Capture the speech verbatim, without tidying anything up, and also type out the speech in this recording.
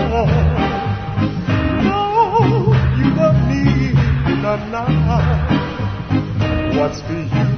No, you love me not now. What's for you